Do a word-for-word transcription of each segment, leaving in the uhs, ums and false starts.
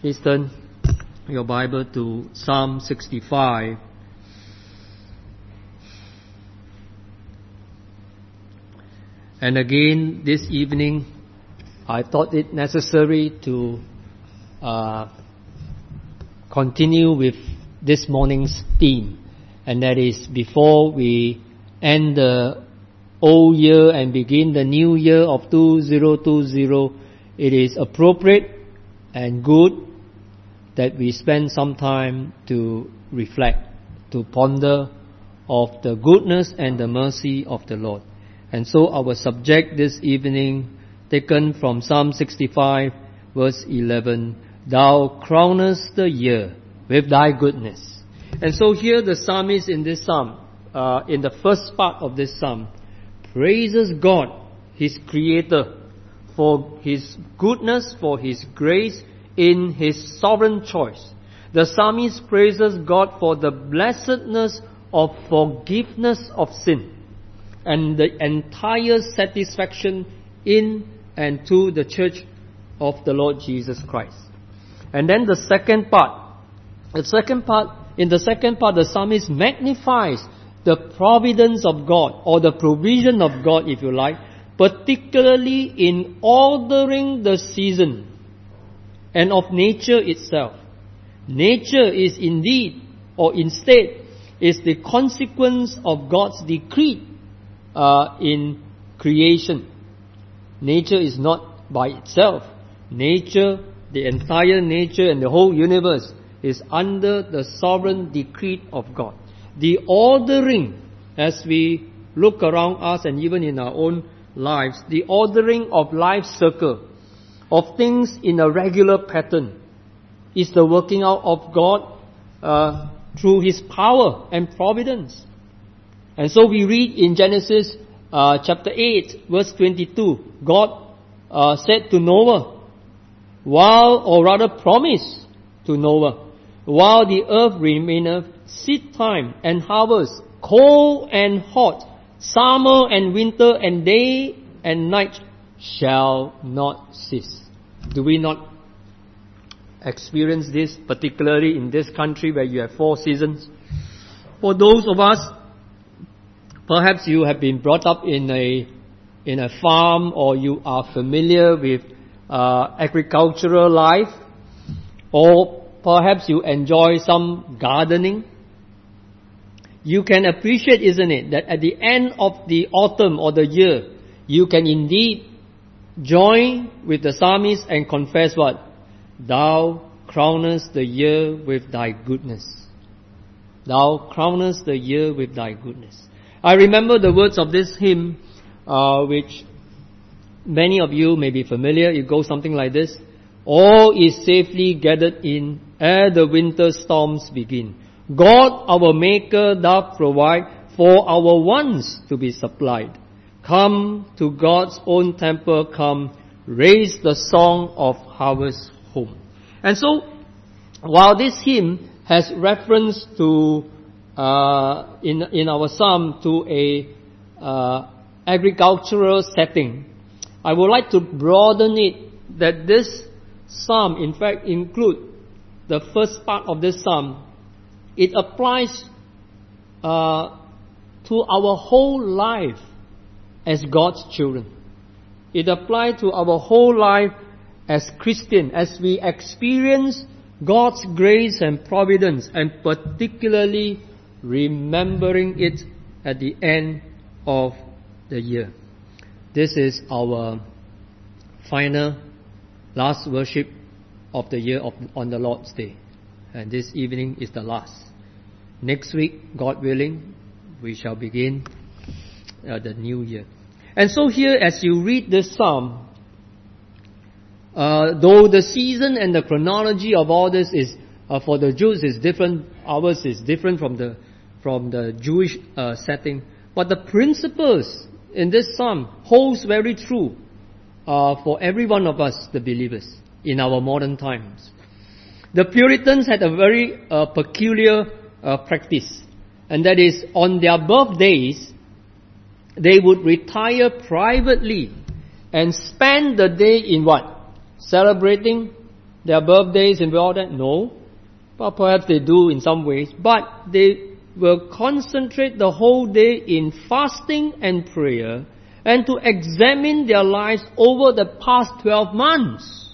Please turn your Bible to Psalm sixty-five. And again, this evening, I thought it necessary to uh, continue with this morning's theme. And that is, before we end the old year and begin the new year of two thousand twenty, it is appropriate and good that we spend some time to reflect, to ponder of the goodness and the mercy of the Lord. And so our subject this evening, taken from Psalm sixty-five, verse eleven, Thou crownest the year with thy goodness. And so here the psalmist in this psalm, uh, in the first part of this psalm, praises God, His Creator, for His goodness, for His grace, in His sovereign choice. The psalmist praises God for the blessedness of forgiveness of sin and the entire satisfaction in and to the church of the Lord Jesus Christ. And then the second part, the second part, in the second part, the psalmist magnifies the providence of God, or the provision of God, if you like, particularly in ordering the season and of nature itself. Nature is indeed, or instead, is the consequence of God's decree uh, in creation. Nature is not by itself. Nature, the entire nature and the whole universe is under the sovereign decree of God. The ordering, as we look around us and even in our own lives, the ordering of life's circle, of things in a regular pattern, is the working out of God uh, through His power and providence. And so we read in Genesis uh, chapter eight, verse twenty-two, God uh, said to Noah, while, or rather promised to Noah, while the earth remaineth, seed time and harvest, cold and hot, summer and winter, and day and night shall not cease. Do we not experience this, particularly in this country where you have four seasons? For those of us, perhaps you have been brought up in a in a farm, or you are familiar with uh, agricultural life, or perhaps you enjoy some gardening. You can appreciate, isn't it, that at the end of the autumn or the year, you can indeed join with the psalmist and confess what? Thou crownest the year with thy goodness. Thou crownest the year with thy goodness. I remember the words of this hymn, uh, which many of you may be familiar. It goes something like this. All is safely gathered in ere the winter storms begin. God our Maker doth provide for our wants to be supplied. Come to God's own temple, come, raise the song of harvest home. And so, while this hymn has reference to, uh, in in our psalm, to a uh, agricultural setting, I would like to broaden it, that this psalm, in fact, include the first part of this psalm. It applies uh, to our whole life as God's children. It applies to our whole life as Christian, as we experience God's grace and providence, and particularly remembering it at the end of the year. This is our final, last worship of the year of, on the Lord's Day. And this evening is the last. Next week, God willing, we shall begin uh, the new year. And so here, as you read this psalm, uh, though the season and the chronology of all this is, uh, for the Jews is different, ours is different from the from the Jewish uh, setting, but the principles in this psalm holds very true uh, for every one of us, the believers, in our modern times. The Puritans had a very uh, peculiar uh, practice, and that is, on their birthdays, they would retire privately and spend the day in what? Celebrating their birthdays and all that? No. But perhaps they do in some ways. But they will concentrate the whole day in fasting and prayer and to examine their lives over the past twelve months.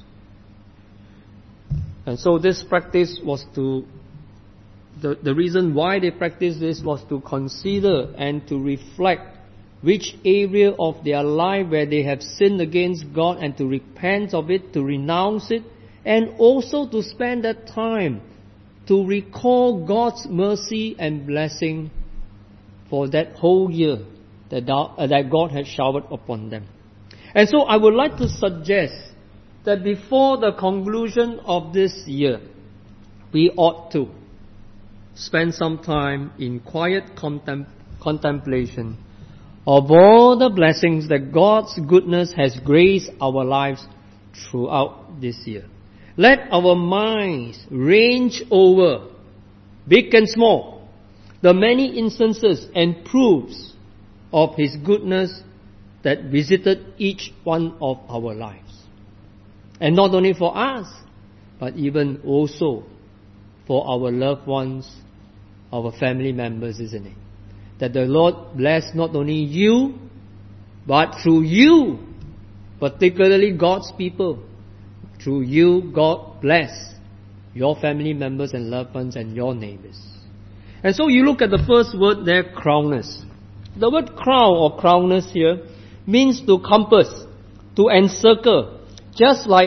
And so this practice was to, the, the reason why they practiced this was to consider and to reflect which area of their life where they have sinned against God and to repent of it, to renounce it, and also to spend that time to recall God's mercy and blessing for that whole year that God had showered upon them. And so I would like to suggest that before the conclusion of this year, we ought to spend some time in quiet contem- contemplation of all the blessings that God's goodness has graced our lives throughout this year. Let our minds range over, big and small, the many instances and proofs of His goodness that visited each one of our lives. And not only for us, but even also for our loved ones, our family members, isn't it? That the Lord bless not only you, but through you, particularly God's people, through you, God bless your family members and loved ones and your neighbors. And so you look at the first word there, crowners. The word crown or crowners here means to compass, to encircle, just like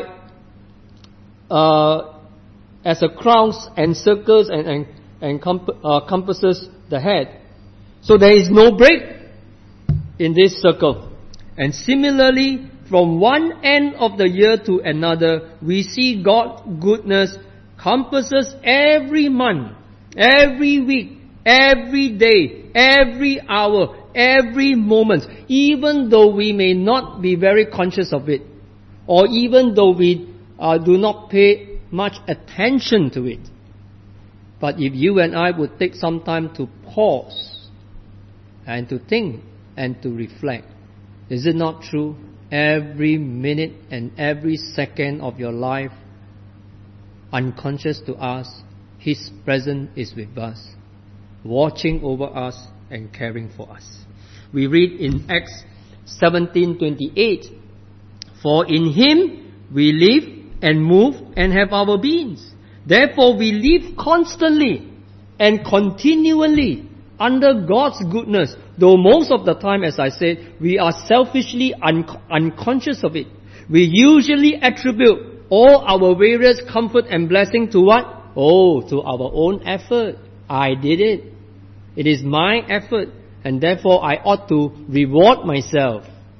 uh, as a crown encircles and, and, and comp- uh, compasses the head. So there is no break in this circle. And similarly, from one end of the year to another, we see God's goodness compasses every month, every week, every day, every hour, every moment, even though we may not be very conscious of it, or even though we uh, do not pay much attention to it. But if you and I would take some time to pause and to think and to reflect, is it not true? Every minute and every second of your life, unconscious to us, His presence is with us, watching over us and caring for us. We read in Acts seventeen twenty-eight, for in Him we live and move and have our beings. Therefore we live constantly and continually under God's goodness, though most of the time, as I said, we are selfishly un- unconscious of it. We usually attribute all our various comfort and blessing to what? Oh, to our own effort. I did it. It is my effort, and therefore I ought to reward myself.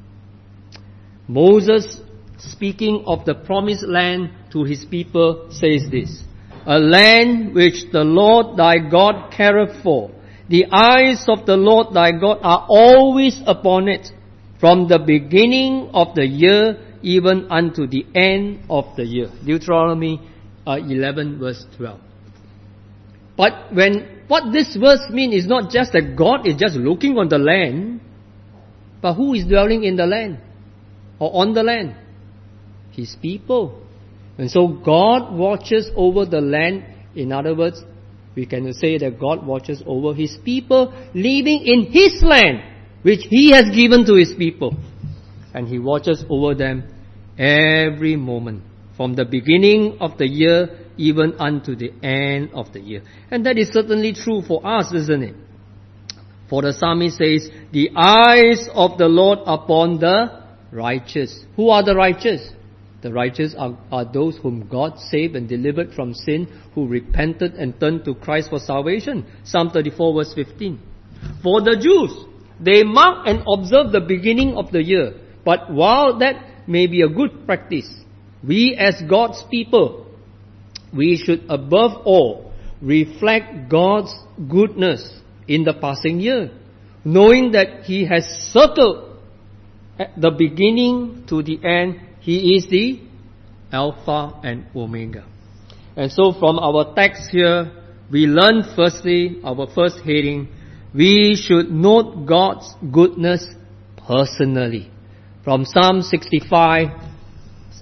Moses, speaking of the promised land to his people, says this, a land which the Lord thy God careth for. The eyes of the Lord thy God are always upon it, from the beginning of the year even unto the end of the year. Deuteronomy uh, eleven verse twelve. But when what this verse means is not just that God is just looking on the land, but who is dwelling in the land or on the land? His people. And so God watches over the land. In other words, we can say that God watches over His people living in His land, which He has given to His people. And He watches over them every moment, from the beginning of the year even unto the end of the year. And that is certainly true for us, isn't it? For the psalmist says, the eyes of the Lord upon the righteous. Who are the righteous? The righteous are, are those whom God saved and delivered from sin, who repented and turned to Christ for salvation. Psalm thirty-four verse fifteen. For the Jews, they mark and observe the beginning of the year. But while that may be a good practice, we as God's people, we should above all reflect God's goodness in the passing year, knowing that He has circled at the beginning to the end. He is the Alpha and Omega. And so from our text here, we learn firstly, our first heading, we should note God's goodness personally. From Psalm sixty-five,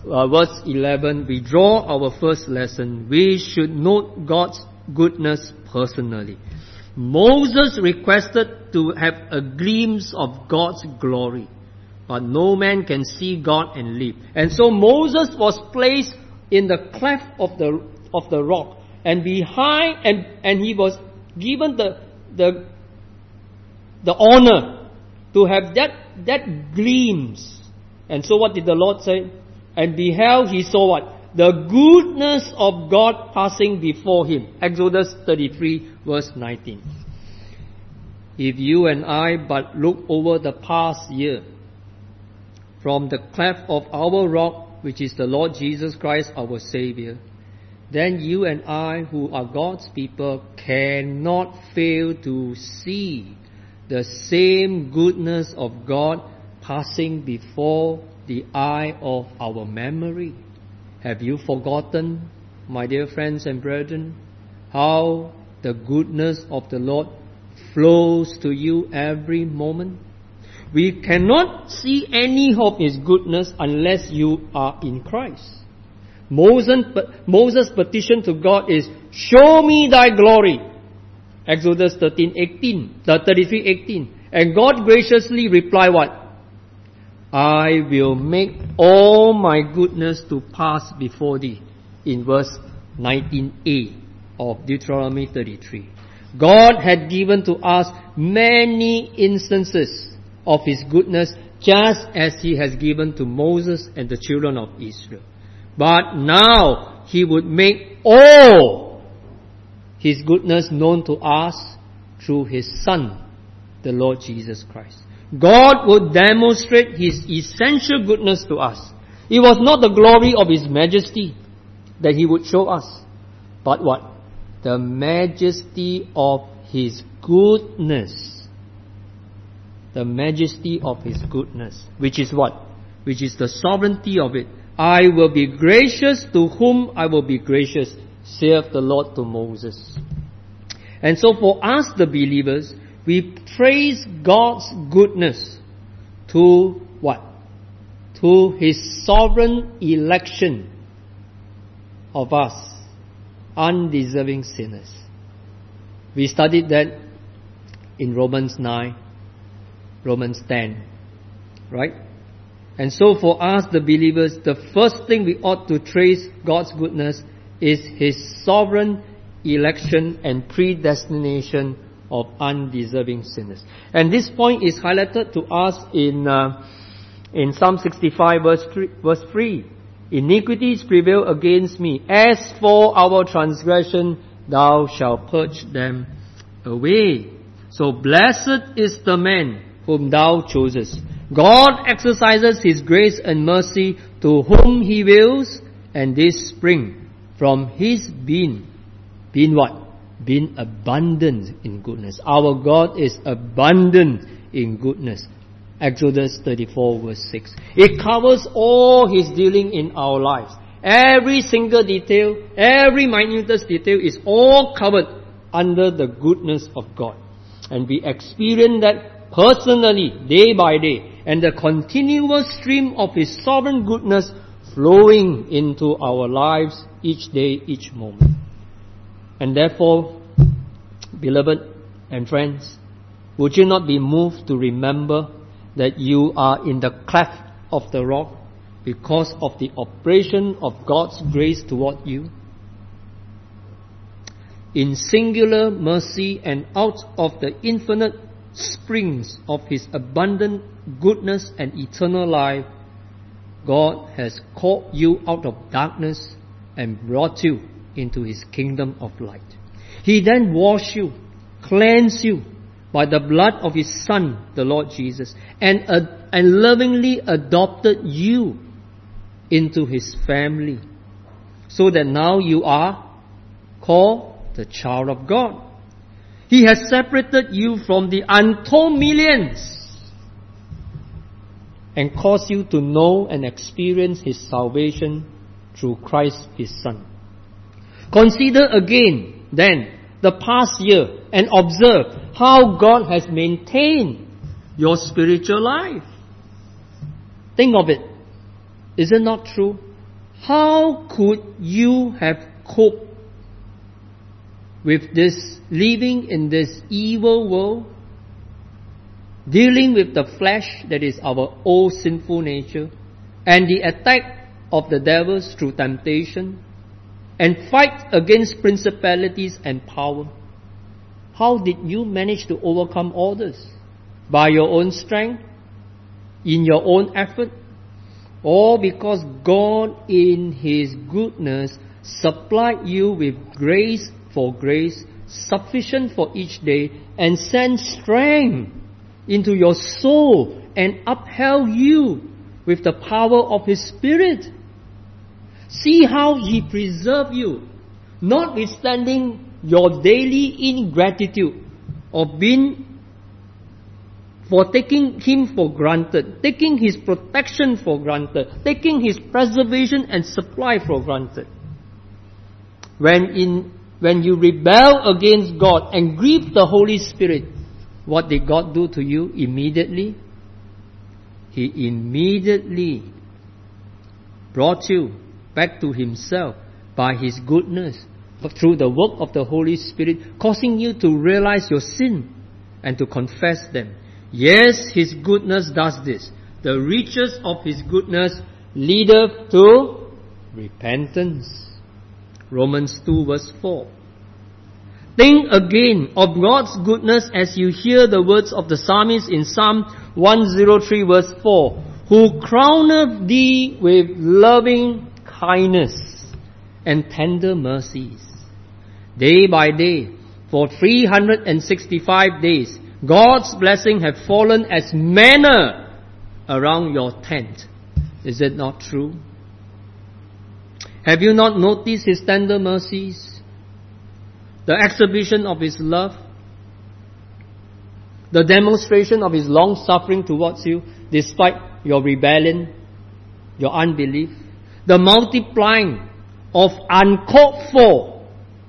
uh, verse eleven, we draw our first lesson. We should note God's goodness personally. Moses requested to have a glimpse of God's glory, but no man can see God and live. And so Moses was placed in the cleft of the of the rock, and behind, and and he was given the the the honor to have that that glimpse. And so what did the Lord say? And beheld, he saw what? The goodness of God passing before him. Exodus thirty-three verse nineteen. If you and I but look over the past year, from the cleft of our rock, which is the Lord Jesus Christ, our Savior, then you and I, who are God's people, cannot fail to see the same goodness of God passing before the eye of our memory. Have you forgotten, my dear friends and brethren, how the goodness of the Lord flows to you every moment? We cannot see any of His goodness unless you are in Christ. Moses, Moses' petition to God is, show me thy glory. Exodus thirteen eighteen, thirty-three eighteen. And God graciously replied what? I will make all my goodness to pass before thee, in verse nineteen a of Deuteronomy thirty-three. God had given to us many instances of His goodness, just as He has given to Moses and the children of Israel. But now He would make all His goodness known to us through His Son, the Lord Jesus Christ. God would demonstrate His essential goodness to us. It was not the glory of His majesty that He would show us, but what? The majesty of His goodness. The majesty of His goodness. Which is what? Which is the sovereignty of it. I will be gracious to whom I will be gracious, saith the Lord to Moses. And so for us, the believers, we trace God's goodness to what? To His sovereign election of us, undeserving sinners. We studied that in Romans nine, Romans ten, right? And so for us, the believers, the first thing we ought to trace God's goodness is His sovereign election and predestination of undeserving sinners. And this point is highlighted to us in uh, in Psalm sixty-five verse three, verse three. Iniquities prevail against me. As for our transgression, thou shalt purge them away. So blessed is the man whom thou choosest. God exercises His grace and mercy to whom He wills, and this spring from His being, being what? Being abundant in goodness. Our God is abundant in goodness. Exodus thirty-four verse six. It covers all His dealing in our lives. Every single detail, every minutest detail is all covered under the goodness of God. And we experience that personally, day by day. And the continuous stream of His sovereign goodness flowing into our lives each day, each moment. And therefore, beloved and friends, would you not be moved to remember that you are in the cleft of the rock because of the operation of God's grace toward you? In singular mercy and out of the infinite springs of His abundant goodness and eternal life, God has called you out of darkness and brought you into His kingdom of light. He then washed you, cleansed you by the blood of His Son, the Lord Jesus, and, uh, and lovingly adopted you into His family, so that now you are called the child of God. He has separated you from the untold millions and caused you to know and experience His salvation through Christ His Son. Consider again, then, the past year and observe how God has maintained your spiritual life. Think of it. Is it not true how could you have coped with this, living in this evil world, dealing with the flesh that is our old sinful nature, and the attack of the devils through temptation, and fight against principalities and power? How did you manage to overcome all this? By your own strength? In your own effort? Or because God in His goodness supplied you with grace for grace, sufficient for each day, and sent strength into your soul and upheld you with the power of His Spirit? See how He preserved you, notwithstanding your daily ingratitude of being for taking Him for granted, taking His protection for granted, taking His preservation and supply for granted. When in when you rebel against God and grieve the Holy Spirit, what did God do to you immediately? He immediately brought you back to Himself by His goodness, through the work of the Holy Spirit, causing you to realize your sin and to confess them. Yes, His goodness does this. The riches of His goodness leadeth to repentance. Romans two verse four. Think again of God's goodness as you hear the words of the psalmist in Psalm one oh three verse four. Who crowneth thee with loving kindness and tender mercies. Day by day, for three hundred sixty-five days, God's blessing have fallen as manna around your tent. Is it not true? Have you not noticed His tender mercies? The exhibition of His love? The demonstration of His long suffering towards you despite your rebellion, your unbelief? The multiplying of uncalled for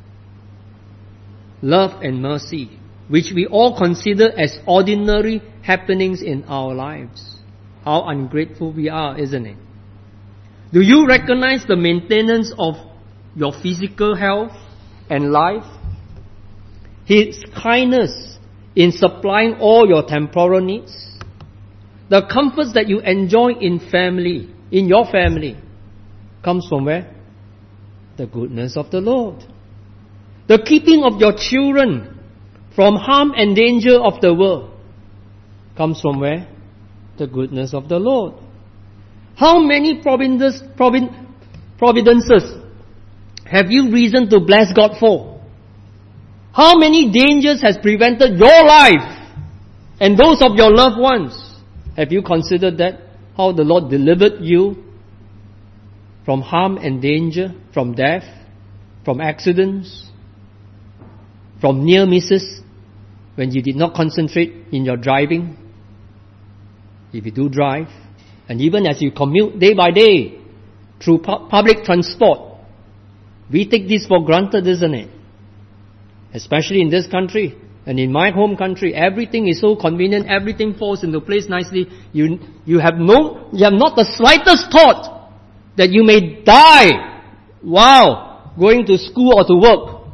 love and mercy, which we all consider as ordinary happenings in our lives. How ungrateful we are, isn't it? Do you recognize the maintenance of your physical health and life? His kindness in supplying all your temporal needs? The comforts that you enjoy in family, in your family, comes from where? The goodness of the Lord. The keeping of your children from harm and danger of the world comes from where? The goodness of the Lord. How many providences, provin, providences have you reason to bless God for? How many dangers has prevented your life and those of your loved ones? Have you considered that? How the Lord delivered you from harm and danger, from death, from accidents, from near misses, when you did not concentrate in your driving, if you do drive, and even as you commute day by day through pu- public transport. We take this for granted, isn't it? Especially in this country and in my home country, everything is so convenient, everything falls into place nicely. You, you have no, you have not the slightest thought that you may die while going to school or to work.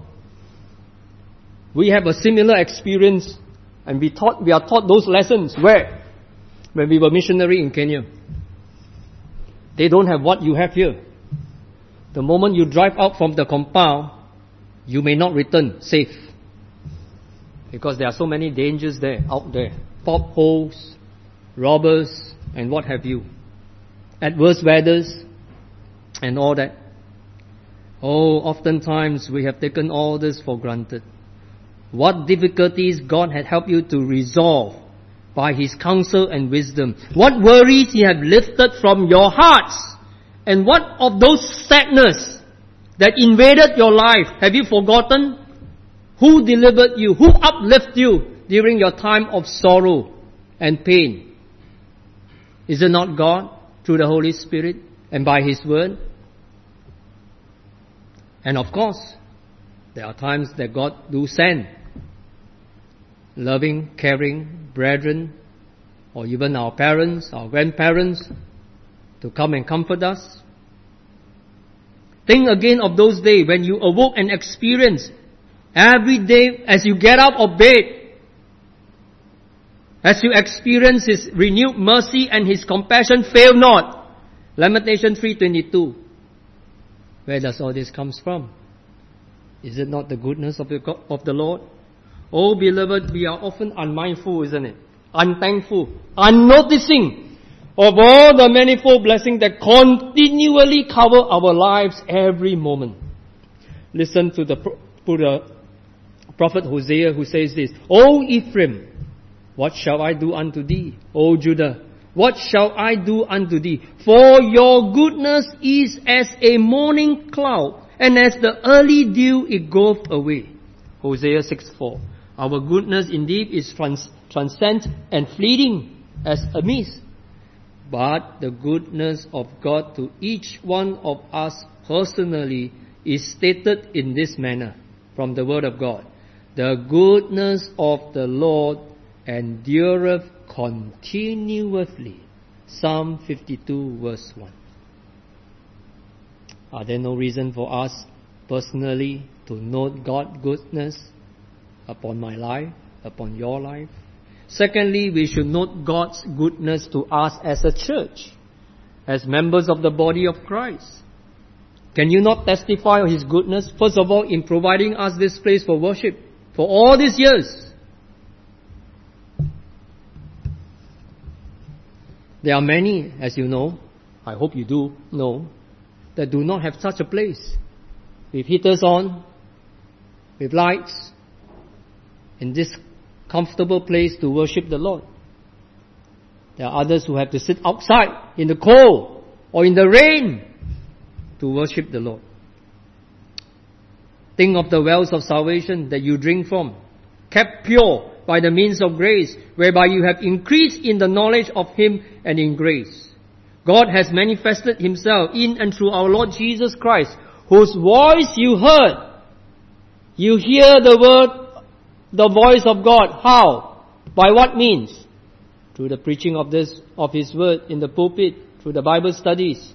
We have a similar experience, and we taught, we are taught those lessons where? When we were missionary in Kenya. They don't have what you have here. The moment you drive out from the compound, you may not return safe. Because there are so many dangers there, out there. Potholes, robbers, and what have you. Adverse weathers, and all that. Oh, oftentimes we have taken all this for granted. What difficulties God had helped you to resolve by His counsel and wisdom. What worries He had lifted from your hearts. And what of those sadness that invaded your life, have you forgotten? Who delivered you? Who uplifted you during your time of sorrow and pain? Is it not God through the Holy Spirit and by His Word? And of course, there are times that God do send loving, caring brethren, or even our parents, our grandparents, to come and comfort us. Think again of those days when you awoke and experienced every day as you get up of bed, as you experience His renewed mercy and His compassion fail not. Lamentations three twenty-two. Where does all this comes from? Is it not the goodness of the, God, of the Lord? Oh, beloved, we are often unmindful, isn't it? Unthankful, unnoticing of all the manifold blessings that continually cover our lives every moment. Listen to the, to the prophet Hosea who says this, O Ephraim, what shall I do unto thee? O Judah, what shall I do unto thee? For your goodness is as a morning cloud, and as the early dew it goeth away. Hosea six four. Our goodness indeed is trans- transcendent and fleeting as a mist. But the goodness of God to each one of us personally is stated in this manner from the Word of God. The goodness of the Lord endureth continuously. Psalm fifty-two verse one. Are there no reason for us personally to note God's goodness upon my life, upon your life? Secondly, we should note God's goodness to us as a church, as members of the body of Christ. Can you not testify of His goodness? First of all, in providing us this place for worship for all these years. There are many, as you know, I hope you do know, that do not have such a place, with heaters on, with lights, in this comfortable place to worship the Lord. There are others who have to sit outside in the cold or in the rain to worship the Lord. Think of the wells of salvation that you drink from, kept pure by the means of grace, whereby you have increased in the knowledge of Him and in grace. God has manifested Himself in and through our Lord Jesus Christ, whose voice you heard. You hear the word, the voice of God. How? By what means? Through the preaching of this, of His word in the pulpit, through the Bible studies.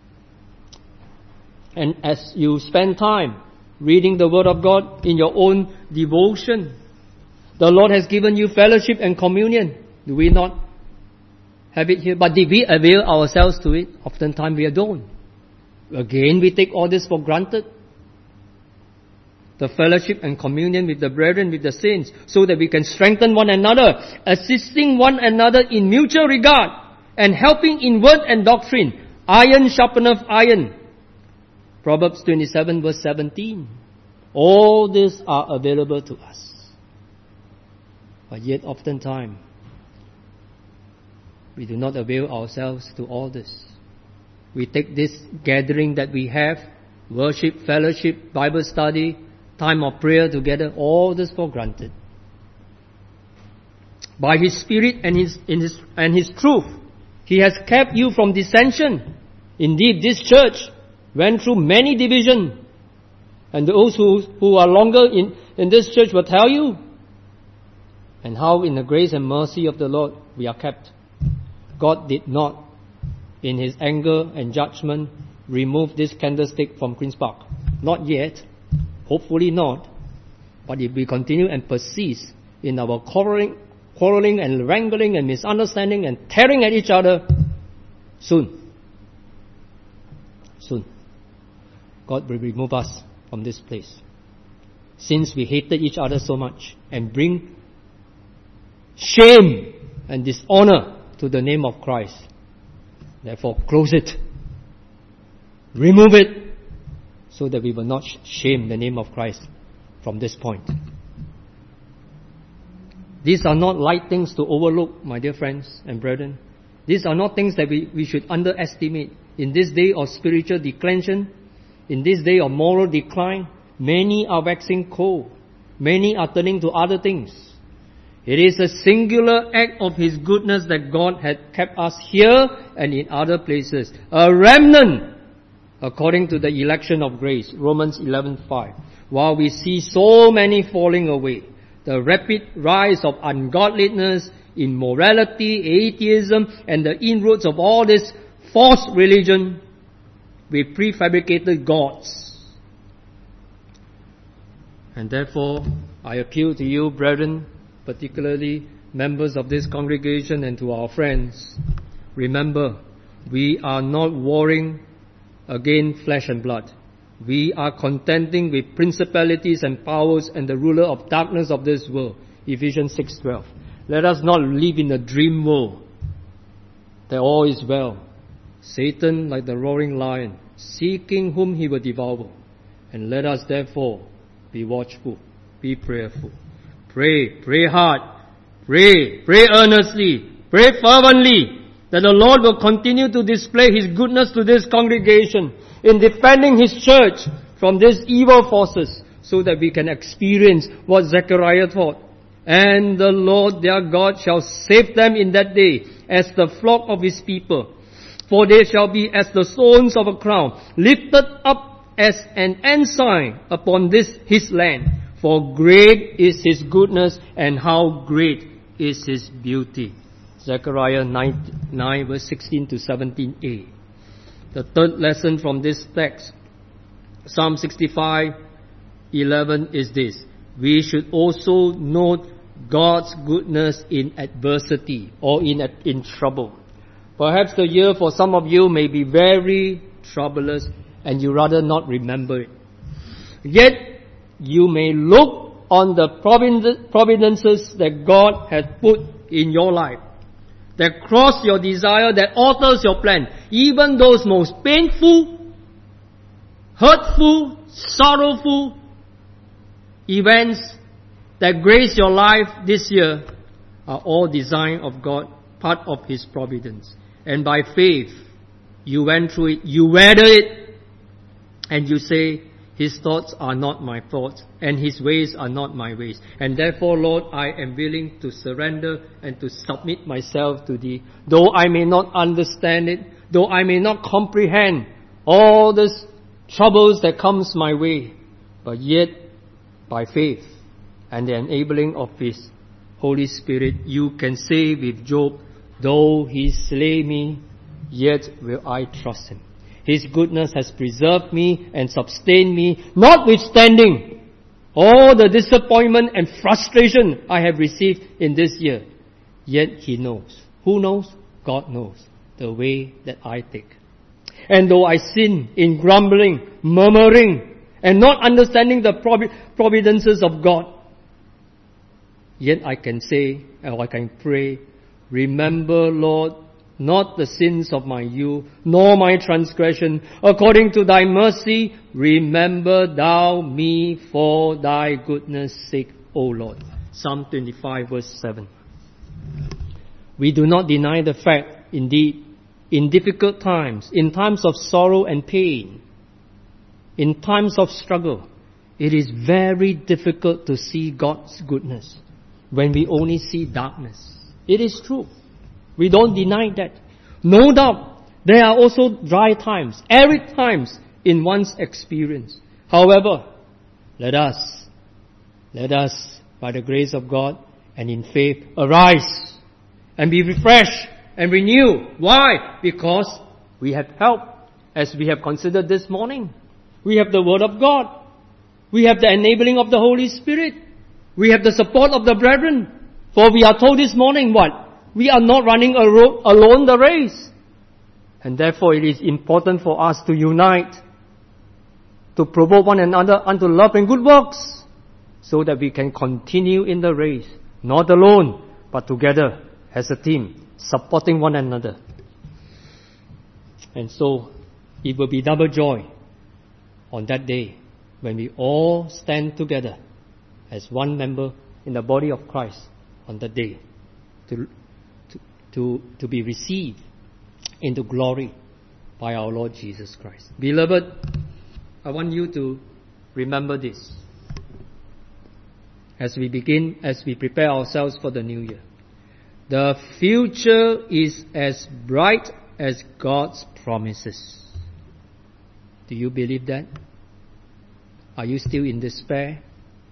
And as you spend time reading the Word of God in your own devotion, the Lord has given you fellowship and communion. Do we not have it here? But did we avail ourselves to it? Oftentimes we don't. Again, we take all this for granted. The fellowship and communion with the brethren, with the saints, so that we can strengthen one another, assisting one another in mutual regard, and helping in word and doctrine. Iron sharpeneth iron. Proverbs twenty-seven verse seventeen. All these are available to us. But yet oftentimes, we do not avail ourselves to all this. We take this gathering that we have, worship, fellowship, Bible study, time of prayer together, all this for granted. By His Spirit and His, in His, and His truth, He has kept you from dissension. Indeed, this church went through many divisions. And those who, who are longer in, in this church will tell you. And how in the grace and mercy of the Lord we are kept. God did not, in His anger and judgment, remove this candlestick from Queen's Park. Not yet. Hopefully not. But if we continue and persist in our quarreling, quarreling and wrangling and misunderstanding and tearing at each other, soon, soon, God will remove us from this place. Since we hated each other so much and bring shame and dishonor to the name of Christ. Therefore, close it. Remove it so that we will not shame the name of Christ from this point. These are not light things to overlook, my dear friends and brethren. These are not things that we, we should underestimate. In this day of spiritual declension, in this day of moral decline, many are waxing cold. Many are turning to other things. It is a singular act of His goodness that God had kept us here and in other places. A remnant according to the election of grace. Romans eleven five. While we see so many falling away, the rapid rise of ungodliness, immorality, atheism, and the inroads of all this false religion, with prefabricated gods. And therefore, I appeal to you, brethren, particularly members of this congregation, and to our friends, remember, we are not warring against flesh and blood. We are contending with principalities and powers and the ruler of darkness of this world. Ephesians six twelve. Let us not live in a dream world that all is well. Satan, like the roaring lion, seeking whom he will devour. And let us therefore be watchful, be prayerful. Pray, pray hard, pray, pray earnestly, pray fervently, that the Lord will continue to display His goodness to this congregation in defending His church from these evil forces, so that we can experience what Zechariah taught. And the Lord their God shall save them in that day as the flock of His people. For they shall be as the stones of a crown, lifted up as an ensign upon this His land. For great is His goodness, and how great is His beauty. Zechariah nine, nine verse sixteen to seventeen a. The third lesson from this text, Psalm sixty-five eleven, is this. We should also note God's goodness in adversity or in, in trouble. Perhaps the year for some of you may be very troublous and you rather not remember it. Yet, you may look on the providences that God has put in your life, that cross your desire, that alters your plan, even those most painful, hurtful, sorrowful events that grace your life this year are all design of God, part of His providence. And by faith, you went through it, you weathered it, and you say, His thoughts are not my thoughts, and His ways are not my ways. And therefore, Lord, I am willing to surrender and to submit myself to Thee. Though I may not understand it, though I may not comprehend all these troubles that comes my way, but yet, by faith and the enabling of His Holy Spirit, you can say with Job, though He slay me, yet will I trust Him. His goodness has preserved me and sustained me, notwithstanding all the disappointment and frustration I have received in this year. Yet He knows. Who knows? God knows the way that I take. And though I sin in grumbling, murmuring, and not understanding the providences of God, yet I can say, or I can pray, remember, Lord, not the sins of my youth, nor my transgression. According to Thy mercy, remember Thou me for Thy goodness' sake, O Lord. Psalm twenty-five verse seven. We do not deny the fact, indeed, in difficult times, in times of sorrow and pain, in times of struggle, it is very difficult to see God's goodness when we only see darkness. It is true. We don't deny that. No doubt, there are also dry times, arid times in one's experience. However, let us, let us, by the grace of God and in faith, arise and be refreshed and renewed. Why? Because we have help, as we have considered this morning. We have the Word of God. We have the enabling of the Holy Spirit. We have the support of the brethren. For we are told this morning what? We are not running alone the race. And therefore it is important for us to unite, to provoke one another unto love and good works, so that we can continue in the race, not alone, but together as a team, supporting one another. And so it will be double joy on that day when we all stand together as one member in the body of Christ on that day to, to, to, to be received into glory by our Lord Jesus Christ. Beloved, I want you to remember this as we begin, as we prepare ourselves for the new year. The future is as bright as God's promises. Do you believe that? Are you still in despair?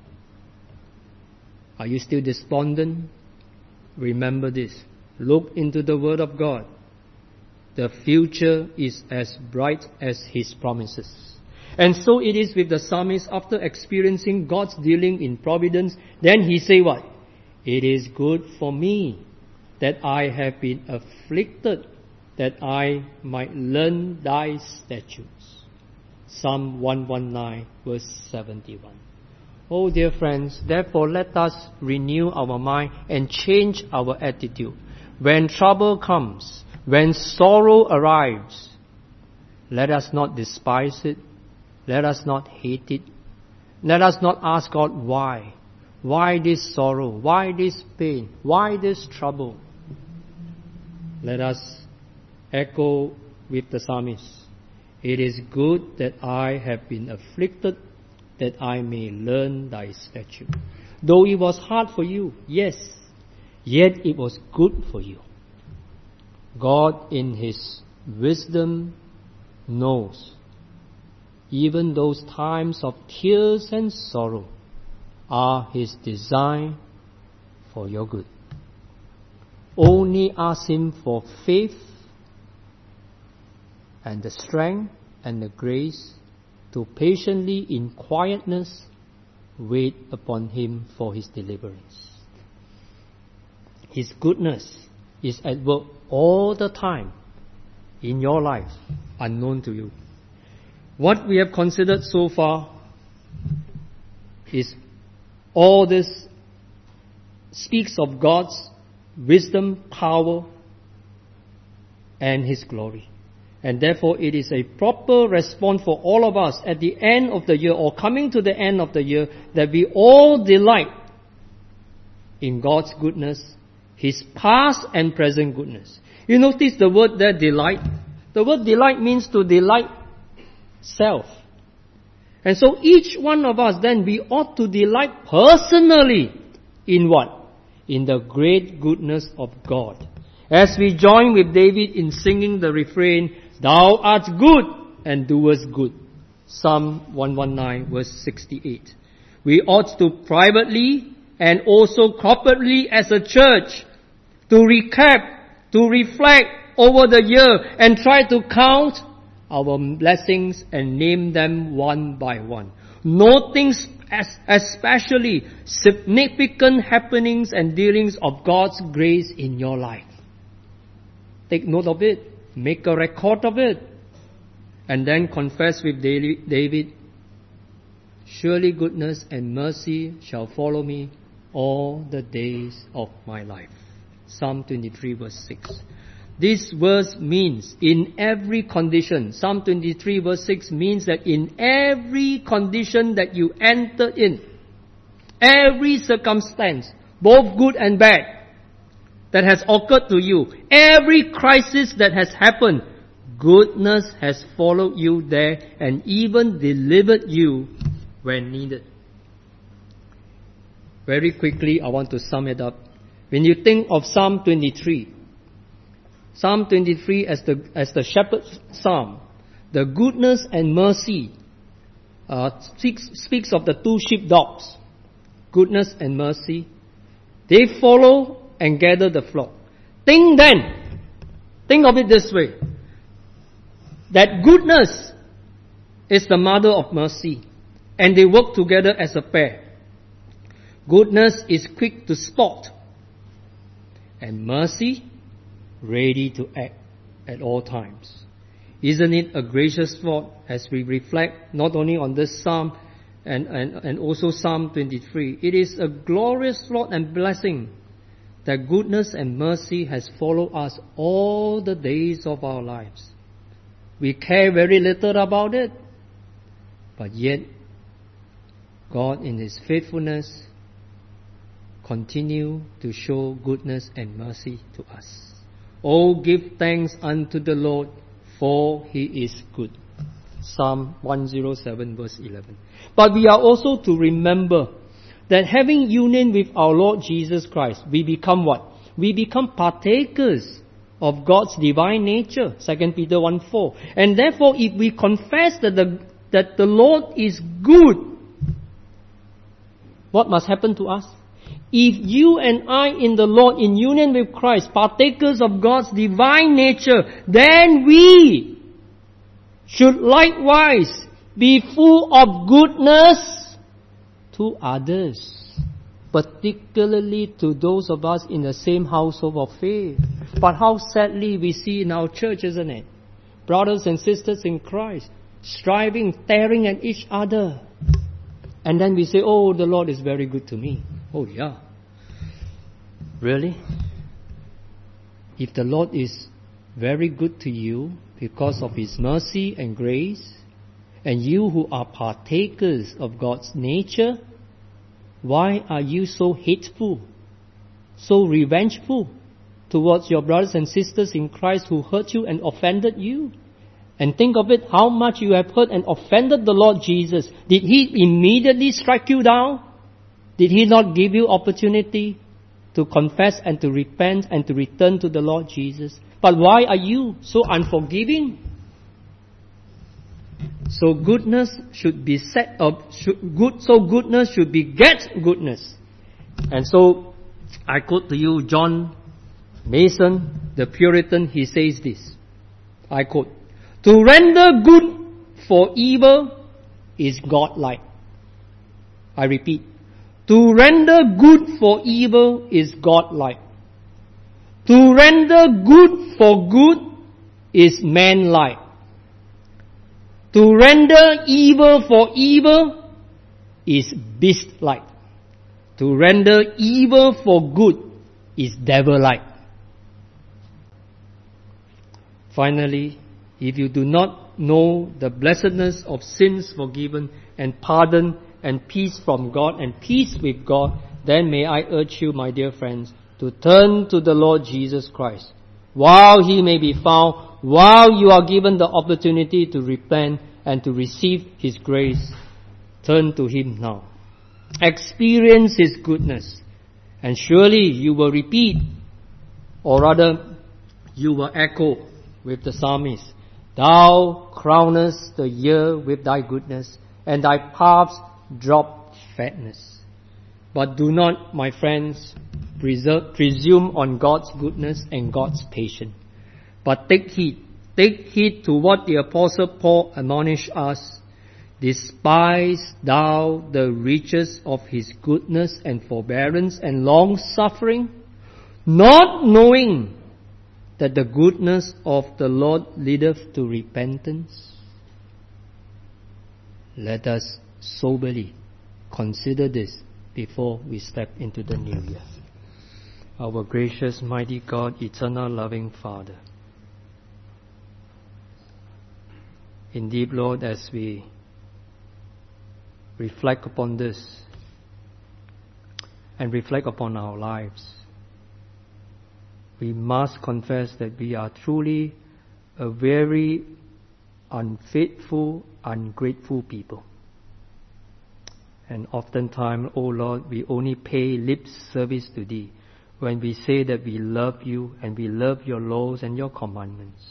Are you still despondent? Remember this. Look into the Word of God. the future is as bright as His promises. And so it is with the psalmist. After experiencing God's dealing in providence, then he say what? It is good for me that I have been afflicted, that I might learn thy statutes. Psalm one nineteen, verse seventy-one. Oh dear friends, therefore let us renew our mind and change our attitude. When trouble comes, when sorrow arrives, let us not despise it. Let us not hate it. Let us not ask God why. Why this sorrow? Why this pain? Why this trouble? Let us echo with the psalmist. It is good that I have been afflicted, that I may learn thy statute. Though it was hard for you, yes, yet it was good for you. God in His wisdom knows even those times of tears and sorrow are His design for your good. Only ask Him for faith and the strength and the grace to patiently in quietness wait upon Him for His deliverance. His goodness is at work all the time in your life, unknown to you. What we have considered so far is all this speaks of God's wisdom, power, and His glory. And therefore it is a proper response for all of us at the end of the year or coming to the end of the year that we all delight in God's goodness, His past and present goodness. You notice the word there, delight. The word delight means to delight self. And so each one of us then we ought to delight personally in what? In the great goodness of God. As we join with David in singing the refrain, Thou art good and doest good. Psalm one nineteen verse sixty-eight. We ought to privately and also corporately as a church to recap, to reflect over the year and try to count our blessings and name them one by one. Noting as especially significant happenings and dealings of God's grace in your life. Take note of it. Make a record of it. And then confess with David, surely goodness and mercy shall follow me all the days of my life. Psalm twenty-three verse six. This verse means in every condition. Psalm twenty-three verse six means that in every condition that you enter in, every circumstance, both good and bad, that has occurred to you, every crisis that has happened, goodness has followed you there and even delivered you when needed. Very quickly, I want to sum it up. When you think of Psalm twenty-three, Psalm twenty-three as the as the shepherd's psalm, the goodness and mercy uh, speaks, speaks of the two sheepdogs, goodness and mercy. They follow and gather the flock. Think then, think of it this way, that goodness is the mother of mercy, and they work together as a pair. Goodness is quick to spot, and mercy ready to act at all times. Isn't it a gracious thought as we reflect not only on this psalm and, and, and also Psalm twenty-three? It is a glorious thought and blessing that goodness and mercy has followed us all the days of our lives. We care very little about it, but yet God in His faithfulness continue to show goodness and mercy to us. Oh, give thanks unto the Lord, for He is good. Psalm one oh seven verse eleven. But we are also to remember that having union with our Lord Jesus Christ, we become what? We become partakers of God's divine nature. Second Peter one four. And therefore, if we confess that the, that the Lord is good, what must happen to us? If you and I in the Lord, in union with Christ, partakers of God's divine nature, then we should likewise be full of goodness to others, particularly to those of us in the same household of faith. But how sadly we see in our church, isn't it? Brothers and sisters in Christ, striving, tearing at each other. And then we say, oh, the Lord is very good to me. Oh, yeah. Really? If the Lord is very good to you because of His mercy and grace, and you who are partakers of God's nature, why are you so hateful, so revengeful towards your brothers and sisters in Christ who hurt you and offended you? And think of it, how much you have hurt and offended the Lord Jesus. Did He immediately strike you down? Did He not give you opportunity to confess and to repent and to return to the Lord Jesus? But why are you so unforgiving? So goodness should be set up, should, good, so goodness should beget goodness. And so, I quote to you John Mason, the Puritan, he says this. I quote, "To render good for evil is godlike." I repeat, to render good for evil is godlike. To render good for good is manlike. To render evil for evil is beast-like. To render evil for good is devil-like. Finally, if you do not know the blessedness of sins forgiven and pardon and peace from God and peace with God, then may I urge you, my dear friends, to turn to the Lord Jesus Christ. While He may be found, while you are given the opportunity to repent and to receive His grace, turn to Him now. Experience His goodness, and surely you will repeat, or rather, you will echo with the psalmist, "Thou crownest the year with Thy goodness, and Thy paths drop fatness." But do not, my friends, preserve, presume on God's goodness and God's patience. But take heed. Take heed to what the Apostle Paul admonished us. "Despise thou the riches of His goodness and forbearance and long-suffering, not knowing that the goodness of the Lord leadeth to repentance." Let us soberly consider this before we step into the new year. Our gracious, mighty God, eternal, loving Father, indeed, Lord, as we reflect upon this and reflect upon our lives, we must confess that we are truly a very unfaithful, ungrateful people. And oftentimes, O Lord, we only pay lip service to Thee when we say that we love You and we love Your laws and Your commandments.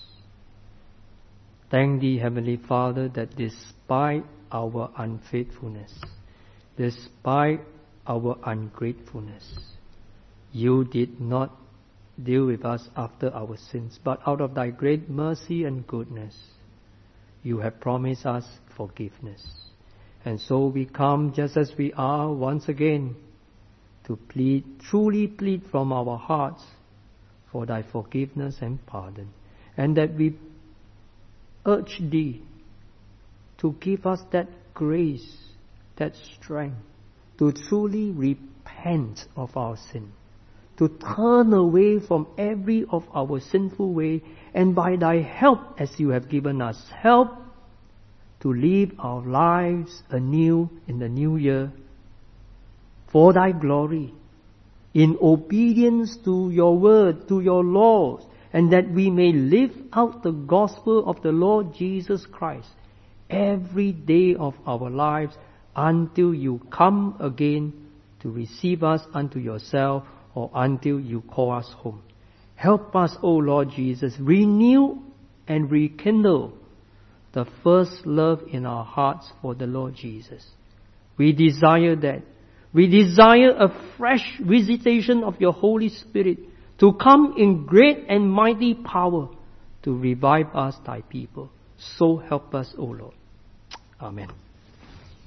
Thank Thee, Heavenly Father, that despite our unfaithfulness, despite our ungratefulness, You did not deal with us after our sins, but out of Thy great mercy and goodness, You have promised us forgiveness. And so we come just as we are once again to plead, truly plead from our hearts for Thy forgiveness and pardon, and that we urge Thee to give us that grace, that strength, to truly repent of our sin, to turn away from every of our sinful way, and by Thy help, as You have given us help, to live our lives anew in the new year for Thy glory, in obedience to Your word, to Your laws, and that we may live out the gospel of the Lord Jesus Christ every day of our lives until You come again to receive us unto Yourself, or until You call us home. Help us, O Lord Jesus, renew and rekindle the first love in our hearts for the Lord Jesus. We desire that We desire a fresh visitation of your Holy Spirit to come in great and mighty power to revive us, thy people. So help us, O Lord. Amen.